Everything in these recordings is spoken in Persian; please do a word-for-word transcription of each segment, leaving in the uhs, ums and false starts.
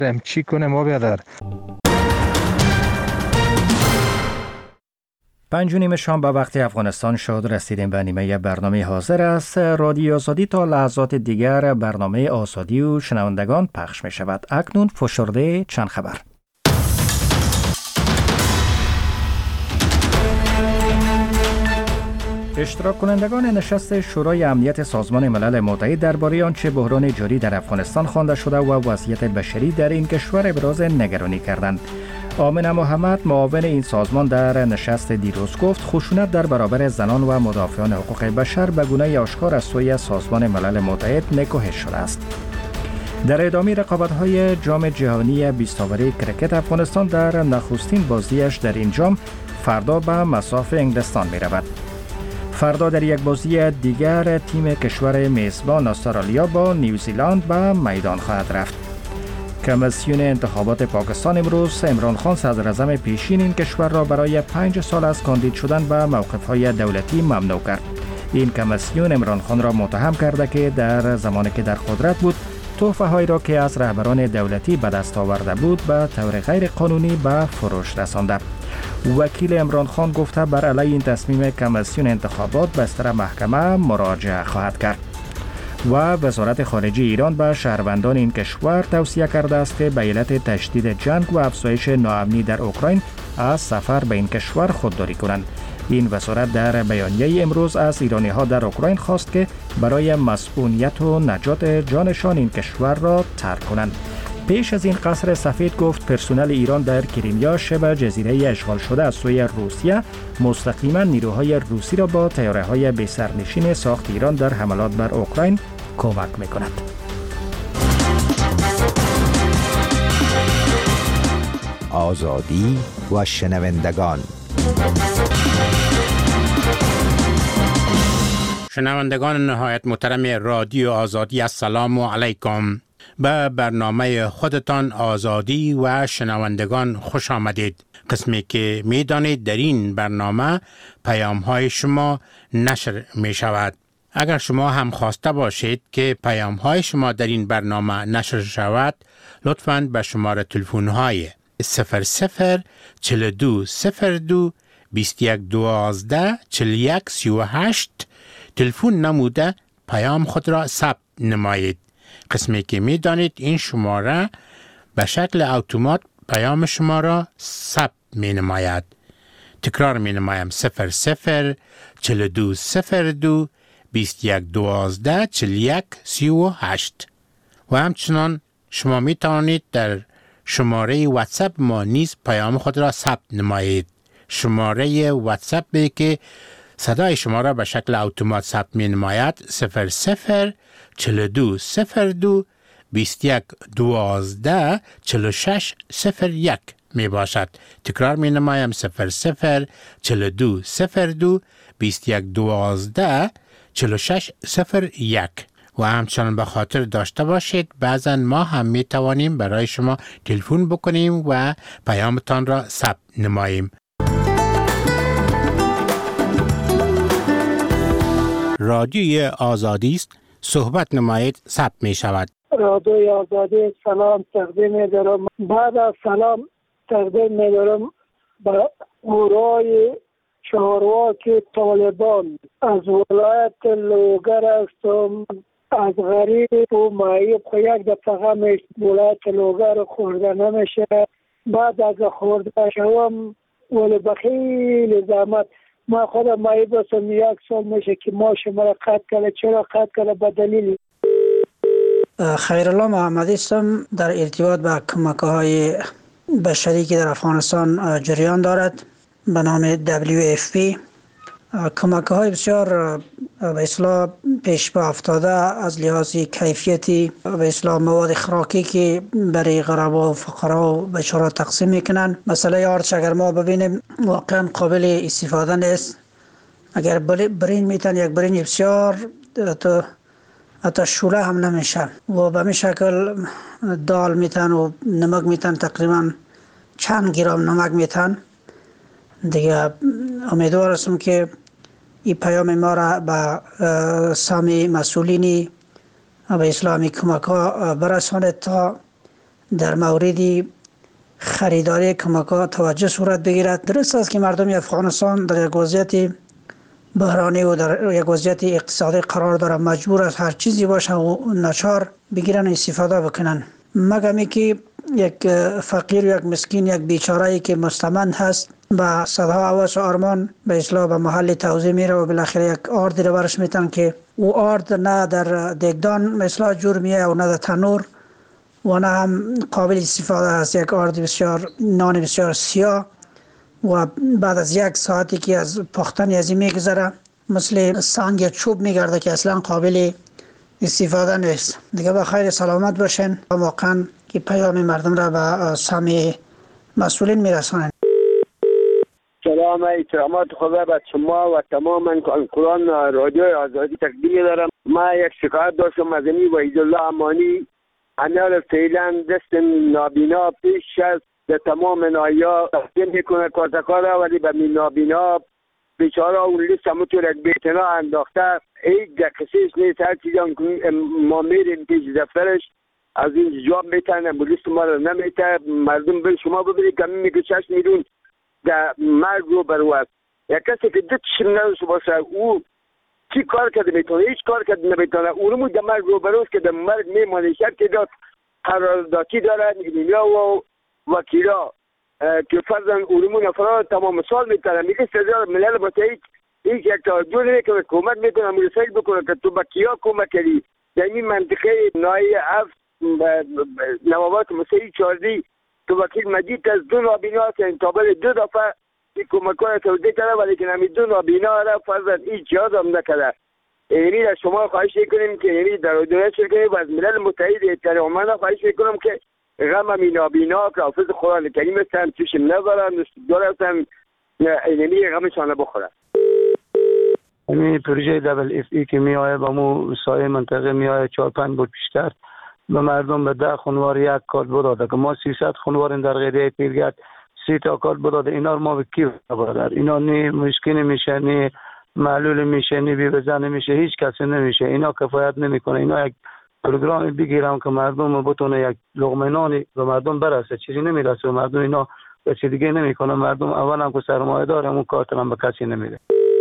چی کنه ما بیادر. پنج و نیم شام به وقت افغانستان شد. رسیدیم به نیمه برنامه حاضر است. رادیو آزادی تا لحظات دیگر برنامه آزادی و شنوندگان پخش می شود. اکنون فشرده چند خبر. اشتراک کنندگان نشست شورای امنیت سازمان ملل متحد درباره آنچه بحران جاری در افغانستان خوانده شده و وضعیت بشری در این کشور ابراز نگرانی کردند. آمنه محمد معاون این سازمان در نشست دیروز گفت خشونت در برابر زنان و مدافعان حقوق بشر به گونه آشکار از سوی سازمان ملل متحد نکوهش شده است. در ادامه رقابت‌های جام جهانی بیست اوری کرکت، افغانستان در نخستین بازیش در این جام فردا به مصاف انگلستان می‌رود. فردا در یک بازی دیگر تیم کشور میزبان استرالیا با نیوزیلند به میدان خواهد رفت. کمیسیون انتخابات پاکستان امروز عمران خان صدراعظم پیشین این کشور را برای پنج سال از کاندید شدن به موقف‌های دولتی ممنوع کرد. این کمیسیون عمران خان را متهم کرده که در زمانی که در قدرت بود تحفه‌هایی را که از رهبران دولتی به دست آورده بود به طور غیر قانونی به فروش رسانده. وکیل عمران خان گفته بر علیه این تصمیم کمیسیون انتخابات به استر محکمه مراجعه خواهد کرد. و وزارت خارجه ایران به شهروندان این کشور توصیه کرده است که به علت تشدید جنگ و افزایش ناامنی در اوکراین از سفر به این کشور خودداری کنند. این وزارت در بیانیه امروز از ایرانی ها در اوکراین خواست که برای مسئولیت و نجات جانشان این کشور را ترک کنند. پیش از این قصر سفید گفت پرسنل ایران در کریمیا شبه جزیره اشغال شده از سوی روسیه مستقیما نیروهای روسی را با طیاره‌های بی سرنشین ساخت ایران در حملات بر اوکراین کمک می‌کند. آزادی و شنوندگان. شنوندگان نهایت محترم رادیو آزادی، السلام علیکم. به برنامه خودتان آزادی و شنوندگان خوش آمدید. قسمی که می دانید در این برنامه پیام های شما نشر می شود. اگر شما هم خواسته باشید که پیام های شما در این برنامه نشر شود، لطفاً به شماره تلفن های صفر صفر چهل و دو صفر دو بیست و یک دوازده چهل و یک سی و هشت تلفن نموده پیام خود را ثبت نمایید. قسمی که می دانید این شماره به شکل اتومات پیام شما را ثبت می نماید. تکرار می نمایم صفر صفر چهل و دو صفر دو بیست و یک دوازده چهل و یک سی و هشت. و همچنان شما می توانید در شماره واتساپ ما نیز پیام خود را ثبت نمایید. شماره واتساپ که صدای شما را به شکل اتومات ثبت می نماید صفر صفر چهل و دو صفر دو بیست و یک دوازده چهل و شش صفر یک می باشد. تکرار می نمایم صفر صفر چهل و دو صفر دو بیست و یک دوازده چهل و شش صفر یک. و همچنان به خاطر داشته باشید بعضا ما هم می توانیم برای شما تلفن بکنیم و پیامتان را ثبت نماییم. رادیوی آزادی است، صحبت نمایید، ثبت می شود. رادیوی آزادی، سلام تقدیم می دارم. بعد از سلام تقدیم می دارم به گروه چهارواک طالبان از ولایت لوگر هستم. از غریب و معیب خو یک دفعه میش ولایت لوگر خورده نمیشه. بعد از خورده شوم ولی بخیل زحمت ما خودم معیب هستم. یک سال میشه که ما شما را قطع کرده. چرا قطع کرده؟ به دلیل خیرالله محمدی هستم. در ارتباط به کمک‌های بشری که در افغانستان جریان دارد به نام دبلیو اف پی، کمک‌های بسیار به اصطلاح پیش پا افتاده از لحاظ کیفیتی به اصطلاح مواد خوراکی که برای غربا و فقرا و بیچاره تقسیم میکنن. مسئله آرچ اگر ما ببینیم واقعا قابل استفاده نیست. اگر برین میتن یک برین بسیار تو حتی شوله هم نمیشه و به این شکل دال میتن و نمک میتن تقریبا چند گرم نمک میتن دیگه. امیدوار هستم که این پیام ما را به سامی مسئولینی به اسلامی کمک ها برساند تا در مورد خریداری کمک‌ها توجه صورت بگیرد. درست است که مردم افغانستان در یک وضعیت بحرانی و در یک وضعیت اقتصادی قرار داره، مجبور است هر چیزی باشه و ناچار بگیرن استفاده بکنن، مگر اینکه یک فقیر و یک مسکین، یک بیچاره که مستمند هست با صدها هوس و آرمان به اصلاح به محل توزیع میره و بالاخره یک آرد رو برش میتن که او آرد نه در دگدان مثلا جور میه و نه در تنور و نه هم قابل استفاده است. یک آرد بسیار نان بسیار سیاه و بعد از یک ساعتی که از پختن از این میگذره مثل سنگ چوب میگرده که اصلا قابل استفاده نیست. دیگه به خیر سلامت باشین. واقعا که پیام مردم را به سمع مسئولین میرسانن. سلام، احترامات خدا به شما و تمام کارکنان رادیو آزادی تقدیم دارم. ما یک شکایت داشتم از این وحید الله امانی. انا فعلا دست نابینا پیش از در تمام ناحیه‌ها تقدیم میکنه کارتکارا، ولی به نابینا بیچاره اون لیست همونطور یک بیتنا انداخته، هیچ دقیقش نیست. هر چیزی ما میریم پیش دفترش از این جواب میتن، لیست ما رو نمیته. مردم به شما ببینید که میگه شش میلیون در مرگ رو برواست. یک کسی که دو چشم نداشته باشه او چی کار کرده میتونه؟ هیچ کار کرده نمیتونه. اونمو در مرگ رو برواست که در مرگ میمانه. شب که داد قراردادی دارن ایلیا و وکیلا که فرضاً اونمو نفرات تمام سال میتونه. میگه سزا ملل باشه هیچ هیچ یک توجه نمیکنه، کمک میکنه، مرسل بکنه که تو با کیا کمک کردی. در این منطقه ناحیه هفت نوابات مسیحی چاردی تو وکیل مجید از دو نابینا هستن تابل دو دفعه این کمکان توضیح کرده، ولی که نمی دو نابینا را فرضاً هیچ جهاز هم نکرده. یعنی از شما خواهش میکنیم که یعنی در دولت شرکتی و از ملل متحد اتحادیه خواهش میکنم که غم می نابینا که حافظ قرآن کریم هستن چشم ندارن دارن یعنی غمشان بخورن. این پروژه دبل اف ای که می آید با مو سایه منطقه می آید چهار پنج بود پیشتر به مردم به ده خانوار یک کارت بداده که ما سیصد خانوار در قیده پیرگرد سی تا کارت بداده. اینا رو ما به کی برادر؟ اینا نه مشکل میشه، نه معلول میشه، نه بی بزن میشه، هیچ کسی نمیشه. اینا کفایت نمیکنه. اینا یک پروگرام بگیرم که مردم بتونه یک لقمه نانی به مردم برسه، چیزی نمیرسه به مردم. اینا چیز دیگه نمیکنه. مردم اولا که سرمایه داره اون کارت هم به کسی نمیده.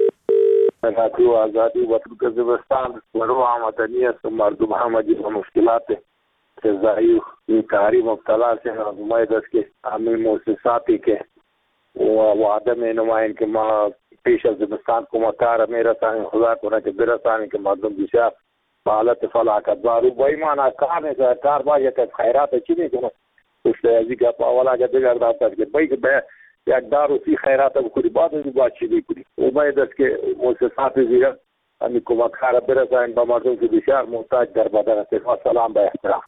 رادیو آزادی و ترکمنستان و رو آمدنی است مردم همه و مشکلات ضعیف این کاری مبتلا سے نماید است که همین مؤسساتی که وعده می نمایند که ما پیش از زمستان کمکار میرسانیم، خدا کنه که برسانیم که مردم بسیار به حالت فلاکت دارو با ایمان کار نیست. کار باید که خیرات چی میکنه پشت ازی که اولا که دیگر داشت که باید به یک دارو سی خیرات بکنی بعد از باید چی بکنی. او باید است که مؤسسات زیرا همین کمکار برسانیم به مردم که بسیار محتاج در بدن است. سلام به احترام.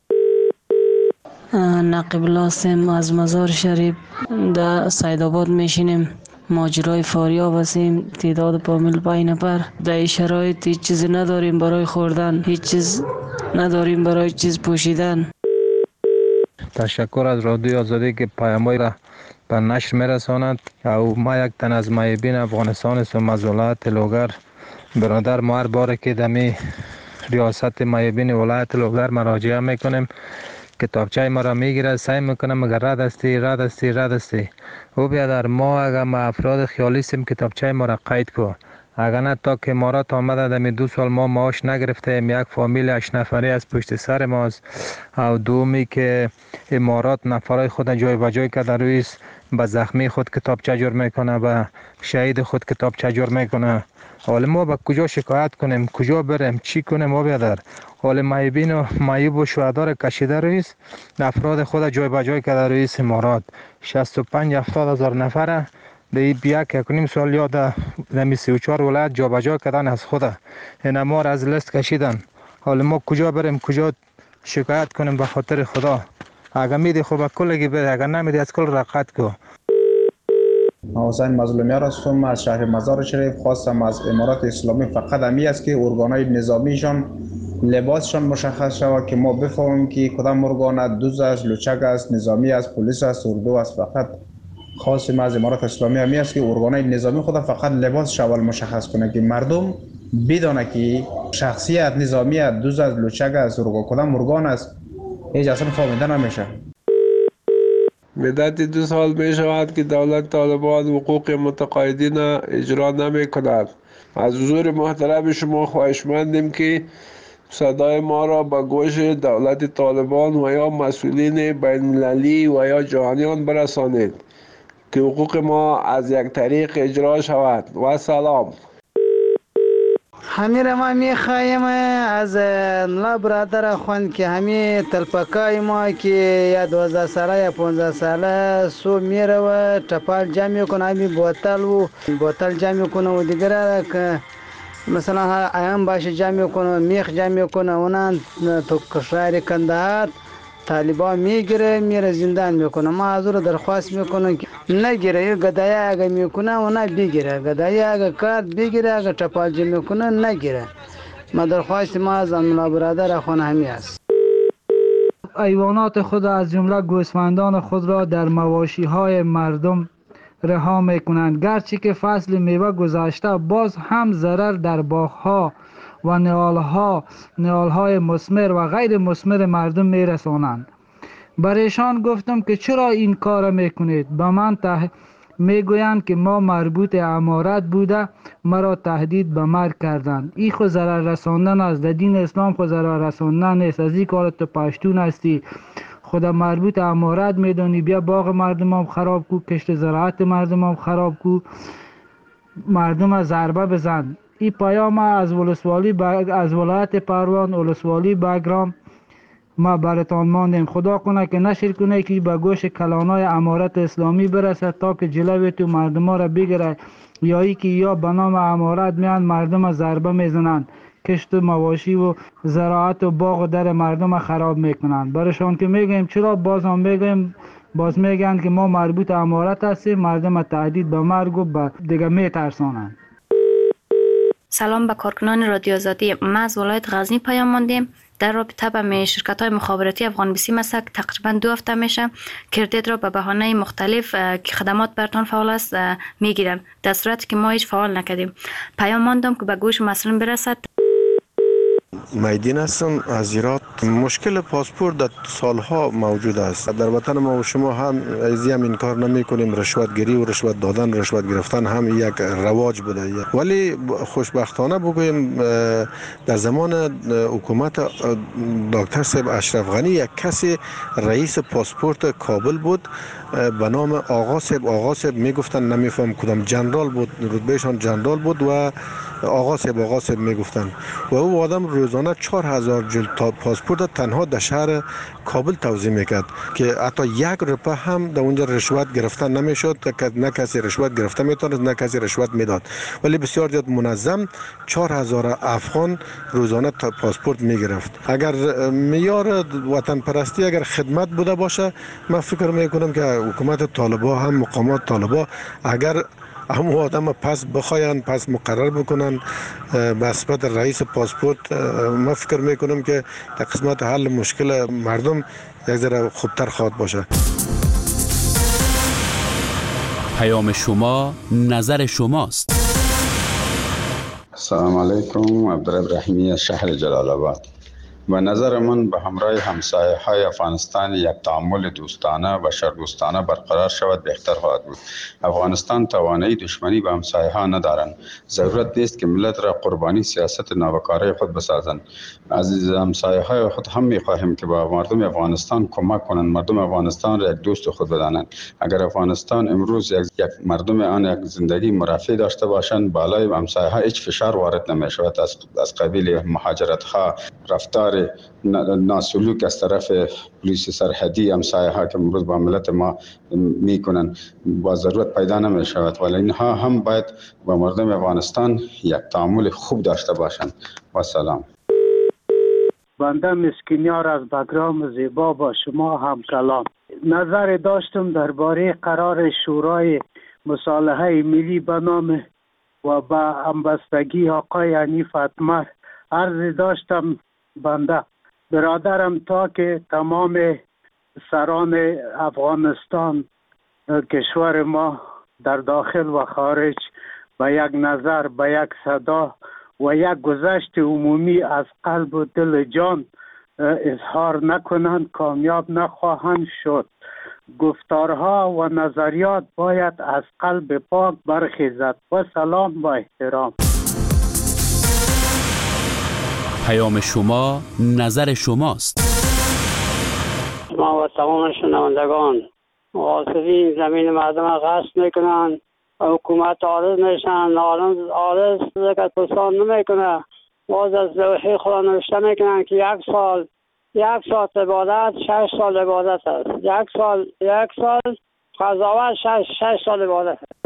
نقیب لاسم از مزار شریف در سیدآباد میشینیم. ماجرای فاریاب هستیم، تعداد پامیل پنج نفر. در این شرایط هیچ چیزی نداریم برای خوردن، هیچ چیز نداریم برای چیز پوشیدن. تشکر از رادیو آزادی که پیام‌های را به نشر میرساند. او ما یک تن از معیبین افغانستان هستم از ولایت لوگر. برادر ما هر باره که دمی ریاست معیبین ولایت لوگر مراجعه میکنیم کتابچه ما را میگیره، سعی میکنه مگر رد استی رد استی رد استی. او بیادر ما اگر ما افراد خیالی سیم کتابچه ما را قید کو، اگر نه تا که امارات آمده دمی دو سال ما معاش نگرفتیم، یک فامیل هشت نفری از پشت سر ماست. او دومی که امارات نفرای خود جای و جای کرده رویست، به زخمی خود کتابچه جور میکنه، به شهید خود کتابچه جور میکنه. حالا ما به کجا شکایت کنیم، کجا بریم، چی کنیم؟ ما بیادر حال معیبین و معیب و شهدا را کشیده رویست، افراد خود جای به جای کرده رویست امارات. شصت و پنج هفتاد هزار نفره در یک یک نیم سال یا در سی و چهار ولایت جا به جا کردن از خود این ما را از لیست کشیدن. حالا ما کجا بریم، کجا شکایت کنیم؟ به خاطر خدا اگر میدی خوب کلگی بده، اگر نمیدی از کل رقت کو. حسین مظلومیار هستم از شهر مزار شریف. خواستم از امارات اسلامی فقط همی است که ارگانهای نظامیشان لباسشان مشخص شود که ما بفهمیم که کدام ارگان دوز است، لوچک است، نظامی است، پلیس است، اردو است. فقط خواستم از امارات اسلامی همی است که ارگانهای نظامی خود فقط لباس شوال مشخص کنه که مردم بدونه که شخصیت نظامی است، دوز است، لوچک است، کدام ارگان است، هیچ اصلا فهمیده نمیشه. مدت دو سال می شود که دولت طالبان حقوق متقاعدین اجرا نمی کند. از حضور محترم شما خواهشمندیم که صدای ما را به گوش دولت طالبان و یا مسئولین بین المللی و یا جهانیان برسانید که حقوق ما از یک طریق اجرا شود. و سلام. همین ما میخوایم از نلا برادر خون که همین تلپکای ما که یا دوازده ساله یا پانزده ساله سو میره و تپال جمع کنه، همین بوتل و بوتل جمع کنه و دیگر که مثلا ایام باشه جمع کنه، میخ جمع کنه، اونان تو کشور کندهار طالبان میگیره میره زندان میکنه. ما حضور درخواست میکنه که نگیره، یه گدایی اگه میکنه اونا بگیره، گدایی اگه کارت بگیره، اگه چپالجی میکنه نگیره. ما درخواست ما از نلا برادر خونه همی است. ایوانات خود از جمله گوسفندان خود را در مواشی های مردم رها میکنند، گرچه که فصل میوه گذشته باز هم ضرر در باغها و نهالها نهالهای مثمر و غیر مثمر مردم میرسانند. برایشان گفتم که چرا این کار میکنید؟ به من ته... میگویند که ما مربوط امارت بوده مرا تهدید به مرگ کردند. این خود ضرر رساندن است. در دین اسلام خود ضرر رساندن نیست. از این کار تو پشتون هستی، خدا مربوط امارت میدونی، بیا باغ مردم هم خراب کو، کشت زراعت مردم هم خراب کو، مردم از ضربه بزن. این پیام از ولسوالی با... از ولایت پروان ولسوالی بگرام ما براتان ماندیم. خدا کنه که نشر کنه که به گوش کلانای امارت اسلامی برسه تا که جلوی تو مردم ها را بگیره، یا ای که یا به نام امارت میان مردم از ضربه میزنند، کشت مواشی و زراعت و باغ و در مردم خراب میکنند. برایشان که میگیم چرا باز هم میگیم، باز میگن که ما مربوط امارت هستیم، مردم تهدید به مرگ و دیگه میترسانند. سلام به کارکنان رادیو آزادی. ما از ولایت غزنی پیام ماندیم در رابطه با شرکت های مخابراتی افغان بیسی مسک. تقریبا دو هفته میشه کردیت را به بهانه مختلف که خدمات برتان فعال است میگیرن، در صورتی که ما هیچ فعال نکردیم. پیام ماندم که به گوش مسئولین برسد. میدین هستم از هرات. مشکل پاسپورت در سالها موجود است. در وطن ما و شما هم از هم این کار نمی کنیم. رشوت گیری و رشوت دادن، رشوت گرفتن هم یک رواج بوده. ولی خوشبختانه بگویم در زمان حکومت دکتر صاحب اشرف غنی یک کسی رئیس پاسپورت کابل بود به نام آقا صاحب. آقا صاحب میگفتن، نمیفهم کدام جنرال بود، رتبهشان جنرال بود و آقا صاحب آقا صاحب میگفتن و او آدم روزانه چهار هزار جلد پاسپورت تنها در شهر کابل توزیع میکرد که حتی یک روپه هم در اونجا رشوت گرفتن نمیشد. نه کسی رشوت گرفته میتونست نه کسی رشوت میداد، ولی بسیار زیاد منظم چهار هزار افغان روزانه پاسپورت میگرفت. اگر معیار وطن پرستی اگر خدمت بوده باشه، من فکر میکنم که حکومت طالبان هم مقامات طالبان اگر همون آدم پس بخواین پس مقرر بکنن به نسبت رئیس پاسپورت، من فکر میکنم که در قسمت حل مشکل مردم یک ذره خوبتر خواهد باشه. پیام شما نظر شماست. السلام علیکم. عبدالرب رحیمی از شهر جلال آباد. به نظر من به همراه همسایه های افغانستان یک تعامل دوستانه و شردوستانه برقرار شود بهتر خواهد بود. افغانستان توانایی دشمنی به همسایه ها ندارند. ضرورت نیست که ملت را قربانی سیاست ناوکاره خود بسازند. از همسایه های خود هم می خواهیم که با مردم افغانستان کمک کنند، مردم افغانستان را یک دوست خود بدانند. اگر افغانستان امروز یک, یک مردم آن یک زندگی مرفه داشته باشند، بالای همسایه ها هیچ فشار وارد نمی شود از از قبیل مهاجرت ها، رفتار ناسلوک از طرف پلیس سرحدی همسایه ها که امروز با ملت ما میکنن با ضرورت پیدا نمی شود. ولی اینها هم باید با مردم افغانستان یک تعامل خوب داشته باشند. و سلام. بنده مسکینیار از بگرام زیبا با شما هم کلام. نظر داشتم درباره قرار شورای مصالحه ملی به نام و با همبستگی آقای حنیف اتمر. عرض داشتم بنده برادرم تا که تمام سران افغانستان کشور ما در داخل و خارج به یک نظر، به یک صدا و یک گذشت عمومی از قلب و دل جان اظهار نکنند، کامیاب نخواهند شد. گفتارها و نظریات باید از قلب پاک برخیزد. و سلام با احترام. پیام شما نظر شماست. ما و تمام شنوندگان غاصبین زمین مردم غصب میکنن، حکومت عارض میشن، عارض زکات پرسان نمیکنه. باز از لوحه خدا نوشته میکنن که یک سال یک سال عبادت شش سال عبادت است. یک سال یک سال قضاوت شش شش سال عبادت است.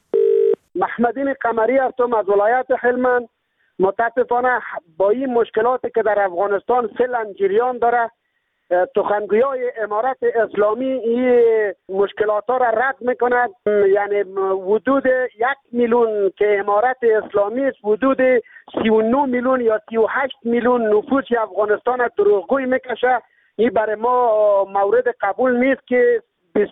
محمدین قمری هستم از ولایت هلمند. متاسفانه با این مشکلاتی که در افغانستان فعلا جریان داره، سخنگویای امارت اسلامی این مشکلات ها را رد میکند. یعنی حدود یک میلیون که امارت اسلامی است، حدود سی و نه میلیون یا سی و هشت میلیون نفوس افغانستان دروغگویی میکشه. این برای ما مورد قبول نیست که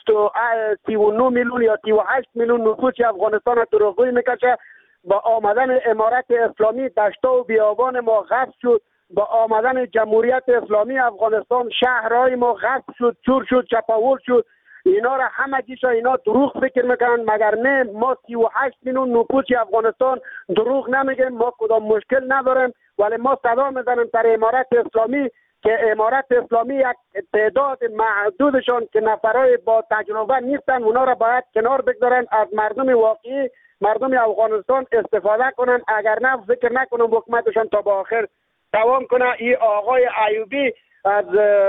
سی و نه میلیون یا سی و هشت میلیون نفوس افغانستان دروغگویی میکشه. با آمدن امارت اسلامی دشتا و بیابان ما غصب شد. با آمدن جمهوریت اسلامی افغانستان شهرهای ما غصب شد، چور شد، چپاول شد. اینا را همه گیشا اینا دروغ فکر میکنن، مگر نه ما سی و هشت میلیون نفوس افغانستان دروغ نمیگیم. ما کدام مشکل نداریم، ولی ما صدا میزنیم در امارت اسلامی که امارت اسلامی یک تعداد محدودشان که نفرای با تجربه نیستن، اونا را باید کنار بگذارن، از مردم واقعی مردم افغانستان استفاده کنن. اگر نه فکر نکنم حکومتشان تا به آخر دوام کنه. این آقای ایوبی از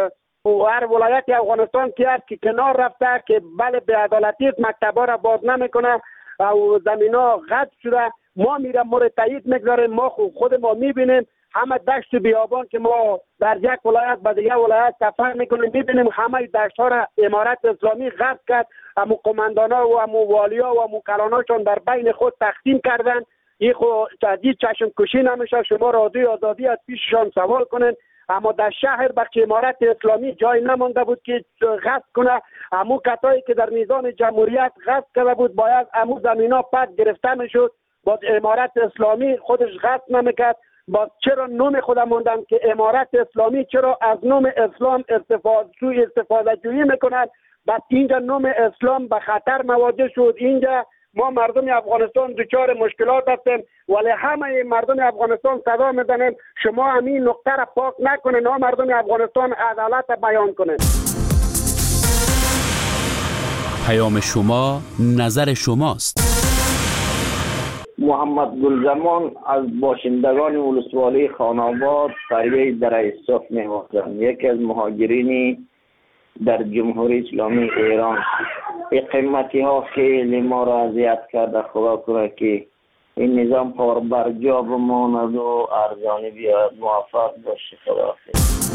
هر ولایت افغانستان که است که کنار رفته که بله به عدالتی مکتبا را باز نمیکنه و زمینا قطع شده. ما میرم ما را تایید میگذاریم، ما خود ما میبینیم همه دشت بیابان که ما در یک ولایت به دیگه ولایت سفر میکنیم میبینیم همه دشت ها را امارت اسلامی غصب کرد. امو قماندان ها و امو والی ها و امو کلاناشون در بین خود تقسیم کردن. این خو جدید چشم کشی نمیشه. شما رادیوی آزادی از پیششان سوال کنن. اما در شهر بخش امارت اسلامی جای نمانده بود که غصب کنه. امو کسایی که در میدان جمهوریت غصب کرده بود باید امو زمینا پس گرفته میشد. باز امارت اسلامی خودش غصب نمیکرد. باز چرا نوم خود موندن که امارت اسلامی چرا از نوم اسلام استفاده سوی استفاده جویی میکنن؟ بعد اینجا نوم اسلام به خطر مواجه شد. اینجا ما مردم افغانستان دچار مشکلات هستیم، ولی همه مردم افغانستان صدا میزنیم شما همین نقطه را پاک نکنین، ما مردم افغانستان عدالت بیان کنین. پیام شما نظر شماست. محمد گلزمان از باشندگان ولسوالی خاناباد قریه در صف می‌باشم. یکی از مهاجرینی در جمهوری اسلامی ایران. این قیمتی ها خیلی ما را اذیت کرده. خدا کنه که این نظام پر بر جا بماند و ارزانی بیاد. موفق باشه. خدا حافظ.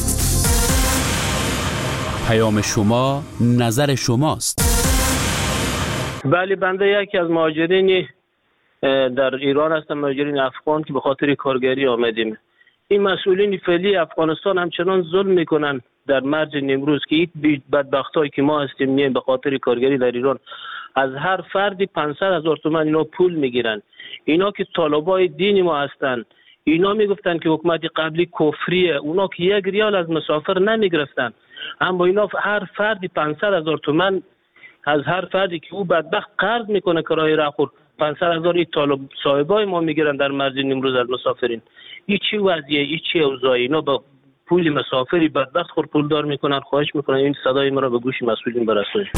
پیام شما نظر شماست. بله، بنده یکی از مهاجرین در ایران هستم، مهاجرین افغان که به خاطر کارگری آمدیم. این مسئولین فعلی افغانستان همچنان ظلم میکنن در مرج نیمروز که این بدبختایی که ما هستیم میایم به خاطر کارگری در ایران از هر فردی پانصد هزار تومان اینا پول میگیرن. اینا که طالبای دین ما هستن، اینا میگفتن که حکومت قبلی کفریه، اونا که یک ریال از مسافر نمیگرفتن، اما اینا هر فردی پانصد هزار تومان از هر فردی که او بدبخت قرض میکنه کرایه راهخور پانصد هزار این طالب صاحبای ما میگیرن در مرز نیمروز از مسافرین. این چی وضعیه؟ این چی اوضاعی؟ اینا با پول مسافری بدبخت خور پولدار میکنن. خواهش میکنن این صدای ما را به گوش مسئولین برسونید.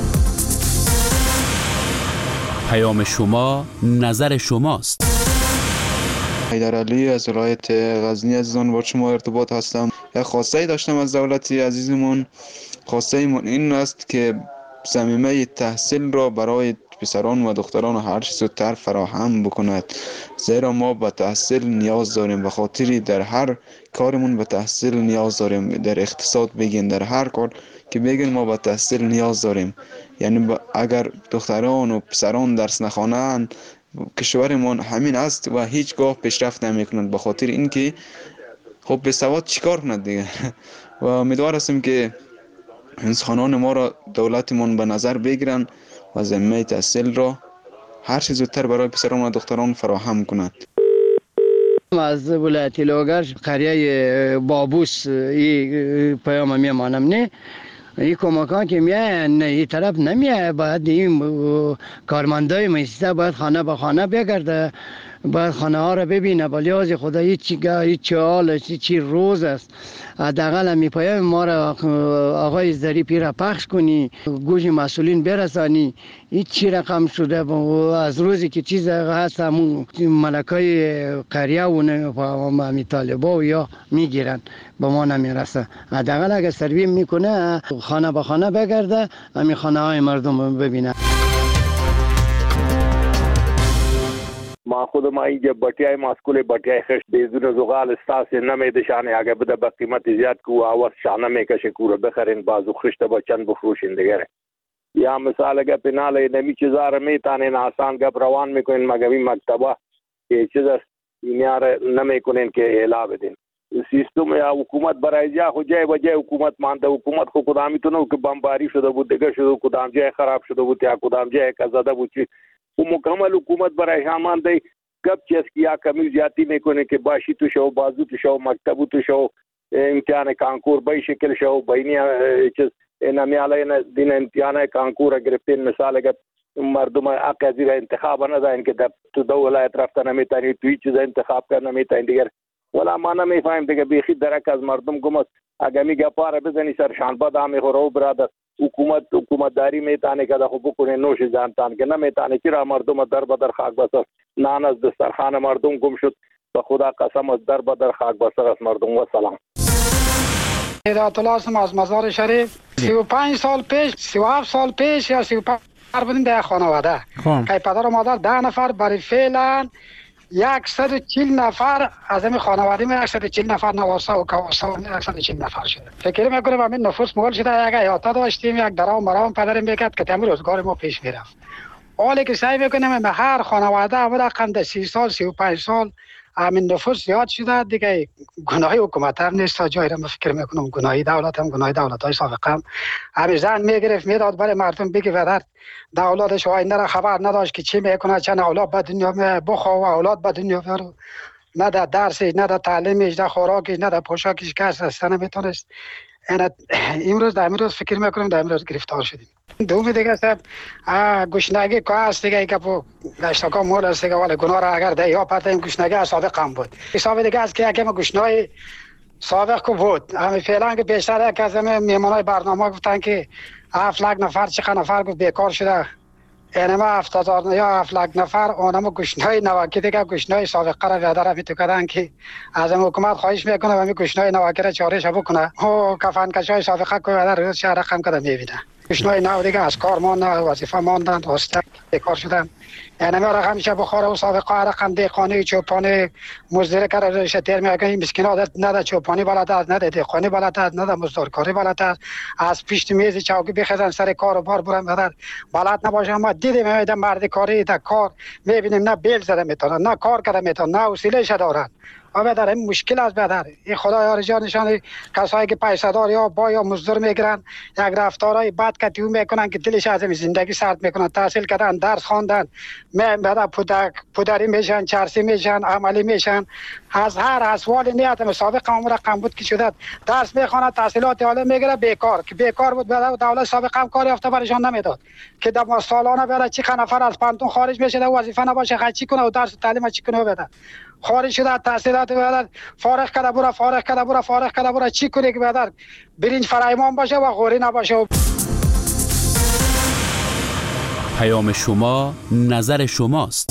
پیام شما نظر شماست. حیدر علی از ولایت غزنی عزیزان با شما ارتباط هستم. یک خواسته داشتم از دولت عزیزمون. خواسته ایمون این است که ضمیمه تحصیل را برای پسران و دختران هر چه زودتر فراهم بکند، زیرا ما به تحصیل نیاز داریم. به خاطری در هر کارمون به تحصیل نیاز داریم. در اقتصاد بگین، در هر کار که بگین ما به تحصیل نیاز داریم. یعنی اگر دختران و پسران درس نخوانند کشورمون همین است و هیچگاه پیشرفت نمیکنند. به خاطر اینکه خب به سواد چیکار کند دیگه. و امیدوار هستیم که انسانان ما را دولتمون به نظر بگیرن و ضمیمه تحصیل را هر چه زودتر برای پسران و دختران فراهم کنند. از ولایت لوگر قریه بابوس این پیام میمانم. نه این کمکان که میاین این طرف نمیه، باید این کارمندای مؤسسه باید خانه به خانه بگرده، باید خانه ها رو ببینه، ولی از خدا هیچ چی چی حال چی روز است. حداقل می پیام ما را آقای ظریفی را پخش کنی، گوش مسئولین برسانی. هیچ چی رقم شده از روزی که چیز هست همون ملکای قریه و می طالبا و یا میگیرن با ما نمیرسه. حداقل اگر سروی میکنه خانه به خانه بگرده، همین خانه های مردم ببینه. ما خود ما اینجا بټیای ماسکول بټیای خش دیزونه زغال استاس نمه د شانه اگه بده به قیمت زیاد کو اواز شانه میکشه کوره بخرین بازو خشته بچن بفروشین دیگه یا مثال اگه پناله نمی چیزاره میتانین آسان گپ روان میکنین مگوی مکتبه که چیز اینیار نمیکنین که اعلا بدین سیستم یا حکومت برای جا خو جای بجای حکومت مانده حکومت خو کدامی تو نو که بمباری شده بود دیگه شده کدام جای خراب شده بود یا کدام جای کزاده بود چی و مکمل حکومت برای همان دی گپ چیز کیا کمی زیادتی میکنه که باشی تو شو بازو تو شو مکتب تو شو امتحان کانکور به شکل شو بینی چیز نمیاله دین امتحان کانکور گرفتین مثال اگر مردم اقاضی انتخاب نه داین که تو دو ولایت رفتن نمیتونی تو چیز انتخاب کردن نمیتونی دیگر ولا ما نمیفهم دیگه بیخی درک از مردم گمست اگه میگه پاره بزنی سرشان باد همه خورو برادر حکومت حکومتداری میتونه که خو بکنه نوش جانتان که نمیتونه چرا مردم در بدر خاک بسر نان از دسترخوان مردم گم شد به خدا قسم از در بدر خاک بسر از مردم و سلام. هدایت الله هستم از مزار شریف. سی و پنج سال پیش سی و هفت سال پیش یا سی و پنج بودیم در خانواده که پدر و مادر ده نفر برای فعلا صد و چهل نفر از این خانواده می صد و چهل نفر نواسه و کواسه و صد و چهل نفر شده. فکر میکنم همین نفوس مول شده یک ایاتا داشتیم یک درام مرام پدرم میکرد که تمام روزگار ما پیش میرفت. حالی که سعی میکنم به هر خانواده اول رقم سی سال سی و پنج سال همین نفوس زیاد شده دیگه گناهی حکومت هم نیست تا جایی را من فکر میکنم گناهی دولت هم گناهی دولت های سابقه هم همین زن میگرفت میداد برای مردم بگی ودر دولتش آینده را خبر نداشت که چی میکنه چند اولاد به دنیا می بخوا و اولاد به دنیا بیارو نه در درسش نه در تعلیمش نه خوراکش نه در پوشاکش کس رسته نمیتونست. امروز در امروز فکر میکنم در امروز گرفتار شدیم. دومی دیگه صاحب گوشنگی که هست دیگه که پو گشتاکا مول است دیگه ولی گناه را اگر ده یا پتیم گوشنگی سابق هم بود حساب دیگه است که اگه ما گوشنای سابق کو بود همین فعلا که بیشتر یک از همه میمانای برنامه گفتن که هفت لک نفر چقدر نفر گفت بیکار شده اینما هفت هزار یا هفت لک نفر اونما گوشنای نواکی دیگه گوشنای سابقه را وعده را میتو کردن که از حکومت خواهش میکنه و همین گوشنای نواکی را چارش بکنه و کفن کشای سابقه که وعده روز شهر رقم کده میبینه گوشنای نو دیگه از کار ماندن وظیفه ماندن واسطه بیکار شدن اینما رقم میشه بخوره و سابقه رقم دیقانی چوپانی مزدور کرده روش تیر میگه این مسکینا نده چوپانی بلد است نده دیقانی بلد است نده مزدورکاری بلد است از پیش میز چوکی بخزن سر کار و بار برن بدن بلد نباشه. اما دیدیم میدم مرد کاری در کار میبینیم نه بیل زده میتونن نه کار کرده میتونن نه حوصله‌اش دارن و بدر این مشکل است بدر این خدای جان نشان کسایی که پیسه دار یا با یا مزدور میگیرن یک رفتارهای بد کتیو میکنن که دلش از زندگی سرد میکنن تحصیل کردن درس خواندن می بعد پدر پدری میشن چرسی میشن عملی میشن از هر اسوال نیت سابق عمر رقم بود که شده درس میخونه تحصیلات عالی میگیره بیکار که بیکار بود بعد دولت سابق هم کاری یافته برشان نمیداد که در سالانه بعد چی نفر از پانتون خارج میشه و وظیفه نباشه خچی کنه و درس تعلیم چی کنه بده خارج شده تحصیلات بعد فارغ کرده برا فارغ کرده برا فارغ کرده برا چی کنه که بعد برنج فرایمان باشه و غوری نباشه. پیام شما نظر شماست.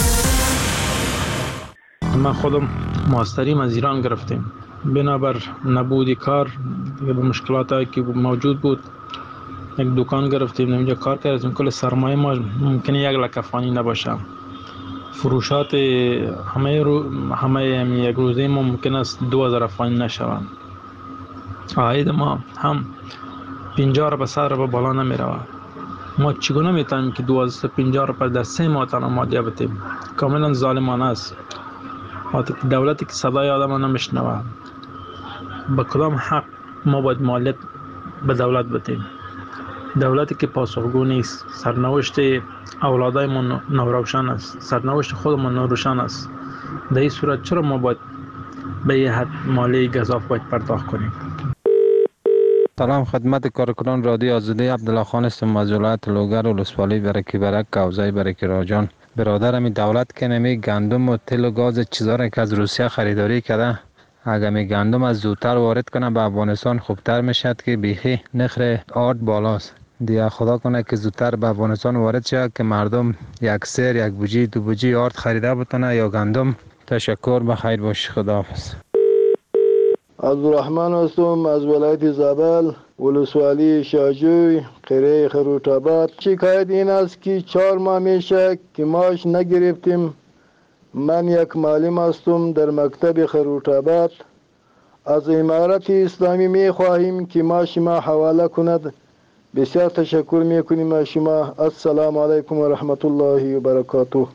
من خودم ماستریم از ایران گرفتیم بنابر نبودی کار به مشکلاتی که موجود بود یک دکان گرفتیم اینجا کار کردیم کل سرمایه ما ممکنه یک لک افغانی نباشه فروشات همه رو همه یک روزه ما ممکن است دو هزار افغانی نشوند عاید ما هم پنجاه رو به سر رو بالا نمی رود. ما چگونه میتونیم که دوازده پنجاه رو در سه ماه تنها مادیه بتیم کاملا ظالمانه است. دولتی که صدای آدم نمیشنوه به کدام حق ما باید مالیات به دولت بتیم؟ دولتی که پاسخگو نیست سرنوشت اولادای ما نوروشن است سرنوشت خود ما نوروشن است. در این صورت چرا ما باید به یه حد مالی گزاف باید پرداخت کنیم؟ سلام خدمت کارکنان رادیو آزادی. عبدالله خان هستم از ولایت لوگر و ولسوالی برکی برک کوزه برکی راجان. برادرم دولت که نمی گندم و تل و گاز چیزا را که از روسیه خریداری کرده، اگر می گندم از زودتر وارد کنه به افغانستان خوبتر میشد که بیخی نخر آرد بالاست. دیگه خدا کنه که زودتر به افغانستان وارد شد که مردم یک سر یک بوجی دو بوجی آرد خریده بتونه یا گندم. تشکر، بخیر باش، خداحافظ. عبدالرحمن هستم از ولایت زابل ولسوالی شاجوی قریه خروط‌آباد. شکایت این است که چهار ماه میشه که ماش نگرفتیم. من یک معلم هستم در مکتب خروط‌آباد. از امارت اسلامی می خواهیم که ماش ما حواله کند. بسیار تشکر میکنیم از شما. السلام علیکم و رحمت الله و برکاته.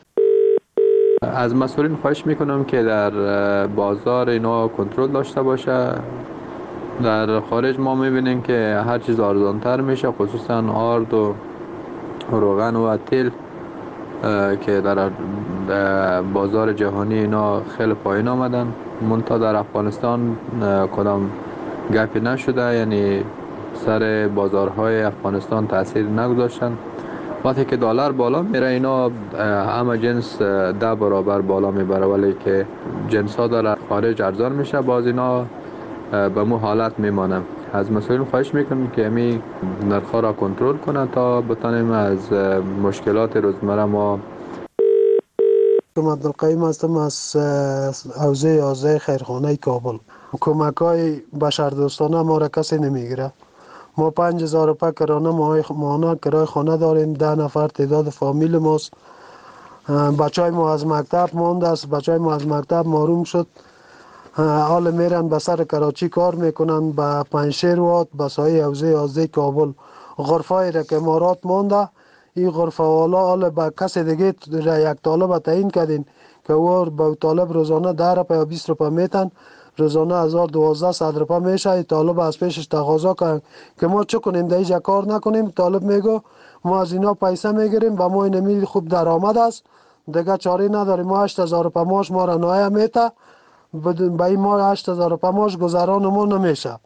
از مسئولین خواهش میکنم که در بازار اینا کنترل داشته باشه. در خارج ما میبینیم که هر چیز ارزانتر میشه، خصوصا آرد و روغن و تیل که در بازار جهانی اینا خیلی پایین آمدن. منتها در افغانستان کدام گپی نشده، یعنی سر بازارهای افغانستان تاثیر نگذاشتن. وقتی که دلار بالا میره اینا همه جنس ده برابر بالا میبره، ولی که جنس ها در خارج ارزان میشه باز اینا به مو حالت میمانه. از مسئولین خواهش میکنم که امی نرخ را کنترل کنن تا بتانیم از مشکلات روزمره ما. من عبدالقیم هستم از حوزه یازده خیرخانه کابل. کمک های بشردوستانه ما را کسی نمیگیره. ما پنج هزار روپیه کرانه ماهانه کرای خانه داریم. ده نفر تعداد فامیل ماست. بچه های ما از مکتب مانده است. بچه های ما از مکتب محروم شد. حال میرن به سر کراچی کار میکنن، به پنجشیر واد، به سایه حوزه یازده کابل. غرفه را که امارات مانده، این غرفه والا حال به کسی دیگه را یک طالب تعیین کردین که او به طالب روزانه ده روپیه یا بیست روپیه میتن. روزانه هزار دوازده صد روپیه میشه. طالب از پیشش تقاضا کنن که ما چه کنیم در اینجا کار نکنیم. طالب میگو ما از اینا پیسه میگیریم و ما اینمی خوب درآمد است، دیگه چاره نداریم. ما هشت هزار روپیه ماش ما را نایه میته، به این ما هشت هزار روپیه ماش گذران ما نمیشه.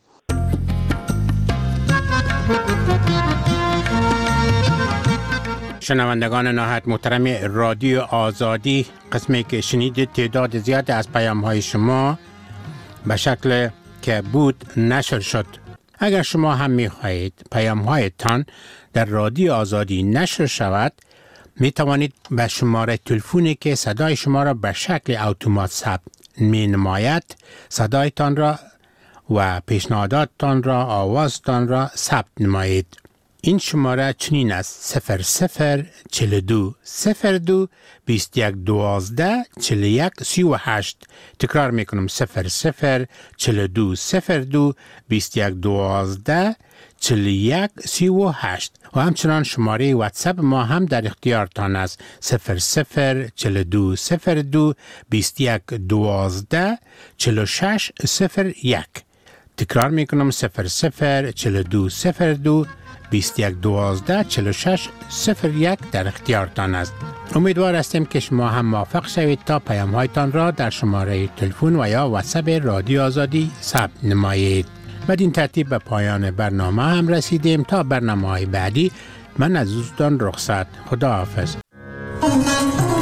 شنوندگان نهایت محترم رادیو آزادی، قسمی که شنیدید تعداد زیاد از پیام های شما به شکل که بود نشر شد. اگر شما هم می خواهید پیام هایتان در رادیو آزادی نشر شود، می توانید به شماره تلفنی که صدای شما را به شکل اتومات ثبت می نماید صدایتان را و پیشنهاداتتان را، آوازتان را ثبت نمایید. این شماره چنین است: صفر صفر چل دو صفر دو بیست یک دوازده چل یک سی و هشت. تکرار میکنم: صفر صفر چل دو صفر دو بیست یک دوازده چل یک سی و هشت. و همچنان شماره واتساپ ما هم در اختیارتان است: صفر صفر چل دو صفر دو بیست یک دوازده چل شش صفر یک. تکرار میکنم: صفر صفر چل دو صفر دو بیست یک دوازده چل شش صفر یک در اختیارتان است. امیدوار هستیم که شما هم موفق شوید تا پیام هایتان را در شماره تلفن و یا واتساپ رادیو آزادی ثبت نمایید. بدین ترتیب به پایان برنامه هم رسیدیم. تا برنامه های بعدی من از دوستان رخصت. خدا حافظ.